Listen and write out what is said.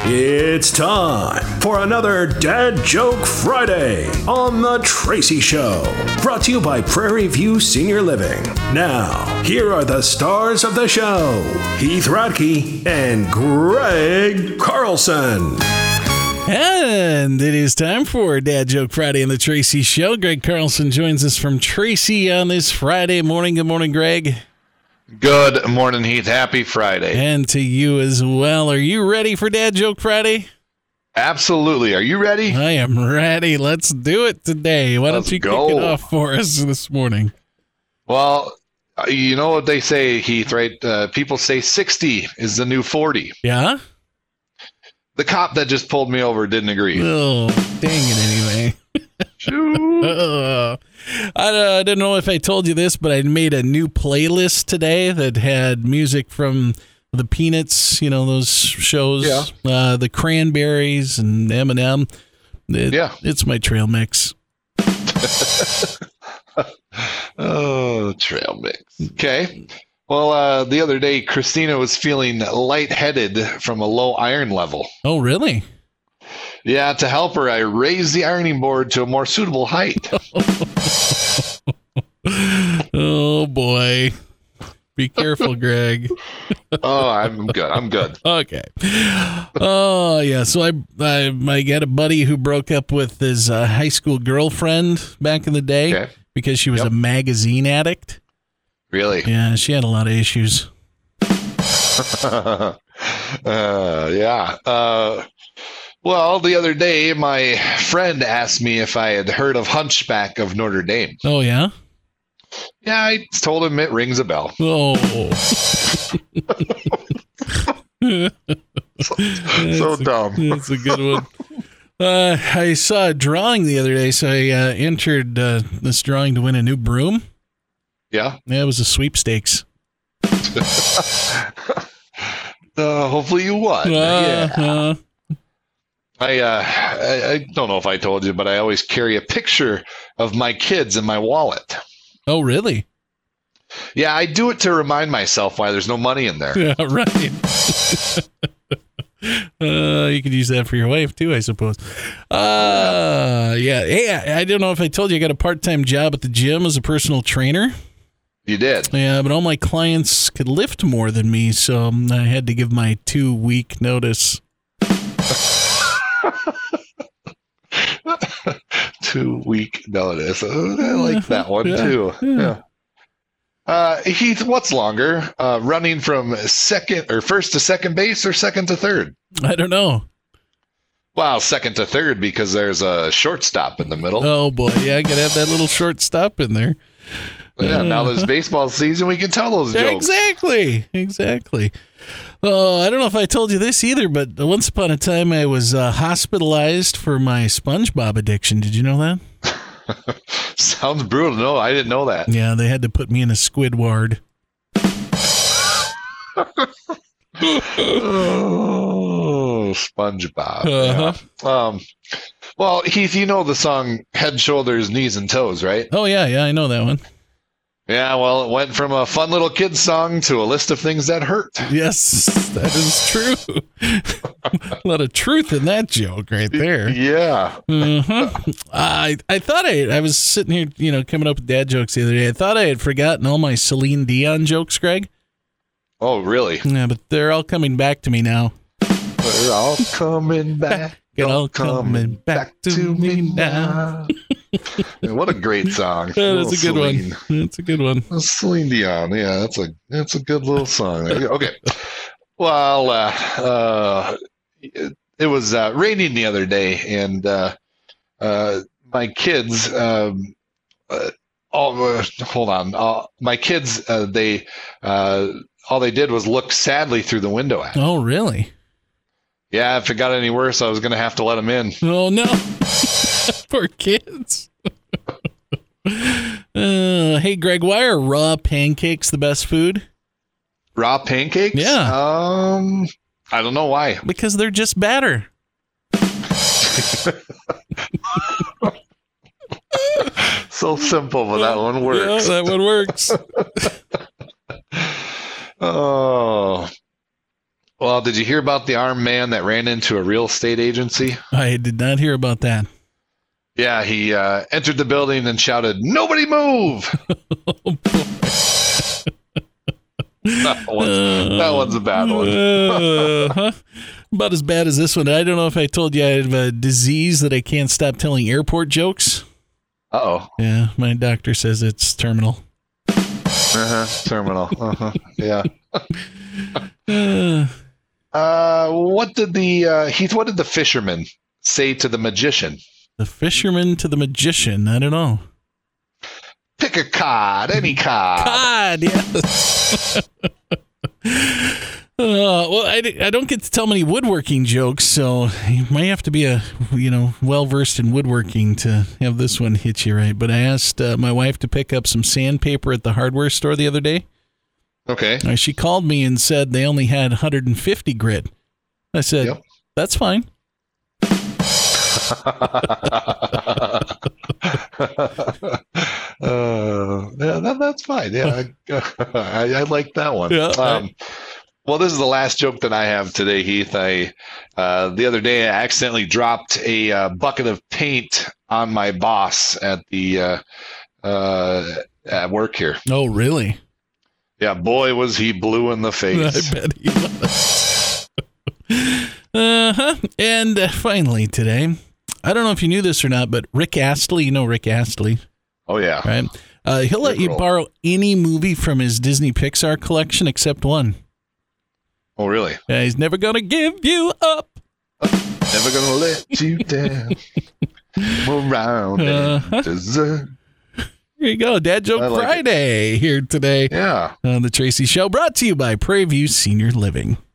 It's time for another Dad Joke Friday on The Tracy Show. Brought to you by Prairie View Senior Living. Now, here are the stars of the show, Heath Radke and Greg Carlson. And it is time for Dad Joke Friday on The Tracy Show. Greg Carlson joins us from Tracy on this Friday morning. Good morning, Greg. Good morning, Heath. Happy Friday. And to you as well. Are you ready for Dad Joke Friday? Absolutely. Are you ready? I am ready. Let's do it today. Why don't you kick it off for us this morning? Well, you know what they say, Heath, right? People say 60 is the new 40. Yeah? The cop that just pulled me over didn't agree. Oh, dang it anyway. I didn't know if I told you this, but I made a new playlist today that had music from the Peanuts, you know, those shows, the Cranberries and Eminem. It's my trail mix. Oh, trail mix. Okay. Well, the other day, Christina was feeling lightheaded from a low iron level. Oh, really? Yeah, to help her, I raised the ironing board to a more suitable height. Oh, boy. Be careful, Greg. Oh, I'm good. Okay. Oh, yeah. So I got a buddy who broke up with his high school girlfriend back in the day because she was a magazine addict. Really? Yeah, she had a lot of issues. Well, the other day, my friend asked me if I had heard of Hunchback of Notre Dame. Oh, yeah? Yeah, I told him it rings a bell. Oh. so dumb. That's a good one. I saw a drawing the other day, so I entered this drawing to win a new broom. Yeah? Yeah, it was a sweepstakes. Hopefully you won. Yeah. I don't know if I told you, but I always carry a picture of my kids in my wallet. Oh, really? Yeah, I do it to remind myself why there's no money in there. Yeah, right. You could use that for your wife, too, I suppose. Yeah. Hey, I don't know if I told you I got a part-time job at the gym as a personal trainer. You did? Yeah, but all my clients could lift more than me, so I had to give my 2-week notice. 2-week notice. I like that one too. Yeah. Heath, what's longer, running from first to second base or second to third? I don't know. Wow, second to third because there's a shortstop in the middle. Oh boy, yeah, I gotta have that little shortstop in there. Yeah, now there's baseball season. We can tell those jokes. Exactly. Oh, I don't know if I told you this either, but once upon a time I was hospitalized for my SpongeBob addiction. Did you know that? Sounds brutal. No, I didn't know that. Yeah, they had to put me in a squid ward. Oh, SpongeBob. Uh-huh. Well, Heath, you know the song Head, Shoulders, Knees, and Toes, right? Oh, yeah, I know that one. Yeah, well, it went from a fun little kid's song to a list of things that hurt. Yes, that is true. A lot of truth in that joke right there. Yeah. Mm-hmm. I thought I was sitting here, coming up with dad jokes the other day. I thought I had forgotten all my Celine Dion jokes, Greg. Oh, really? Yeah, but they're all coming back to me now. They're all coming back. All coming back to me now. What a great song. That's a good one. That's a good one. Celine Dion. Yeah, that's a good little song. Okay. Well, it was raining the other day, and my kids. Hold on. My kids. They all they did was look sadly through the window at me. Oh, really? Yeah, if it got any worse, I was going to have to let them in. Oh, no. Poor kids. Hey, Greg, why are raw pancakes the best food? Raw pancakes? Yeah. I don't know why. Because they're just batter. So simple, but that one works. Yeah, that one works. Oh. Well, did you hear about the armed man that ran into a real estate agency? I did not hear about that. Yeah, he entered the building and shouted, "Nobody move!" That one's a bad one. About as bad as this one. I don't know if I told you I have a disease that I can't stop telling airport jokes. Uh-oh. Yeah, my doctor says it's terminal. Terminal. Yeah. What did the fisherman say to the magician? The fisherman to the magician. I don't know. Pick a card, any card. Card, yes. Well, I don't get to tell many woodworking jokes, so you might have to be well-versed in woodworking to have this one hit you right. But I asked my wife to pick up some sandpaper at the hardware store the other day. Okay. She called me and said they only had 150 grit. I said, Yep. That's fine. That's fine. Yeah, I like that one. Yeah, well, this is the last joke that I have today, Heath. The other day I accidentally dropped a bucket of paint on my boss at work here. Oh, really? Yeah, boy, was he blue in the face. I bet he was. And finally today, I don't know if you knew this or not, but Rick Astley, you know Rick Astley. Oh, yeah. Right? He'll let you borrow any movie from his Disney Pixar collection except one. Oh, really? He's never going to give you up. Never going to let you down. Around and desert. Here you go. Dad Joke Friday here today. Yeah. On the Tracy Show, brought to you by Prairie View Senior Living.